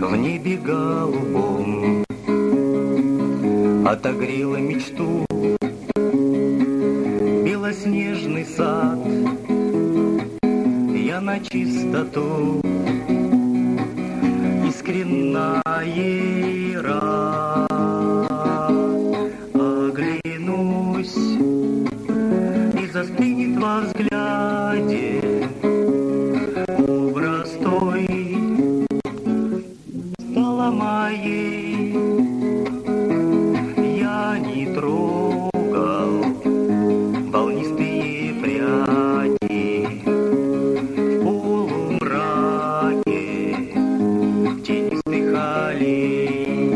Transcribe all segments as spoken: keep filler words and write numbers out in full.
в небе голубом отогрела мечту белоснежный сад. Я на чистоту искренна и рад. Оглянусь, и застынет во взгляде образ той стала моей. Я не трогал волнистые пряди в полумраке тенистых аллей.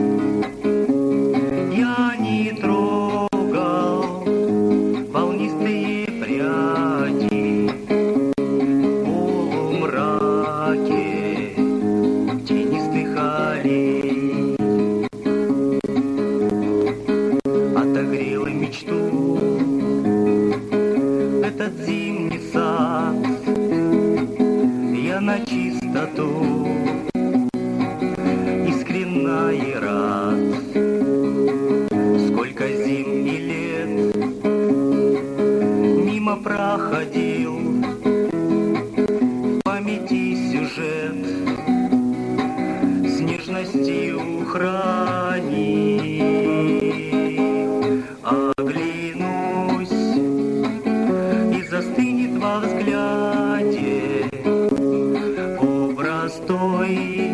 Я не трогал волнистые пряди в полумраке тенистых аллей. Отогрела мечту этот зимний сад. Я на чистоту искренна и рад. Сколько зим и лет мимо проходил, в памяти сюжет с нежностью хранил. Оглянусь, и застынет во взгляде образ той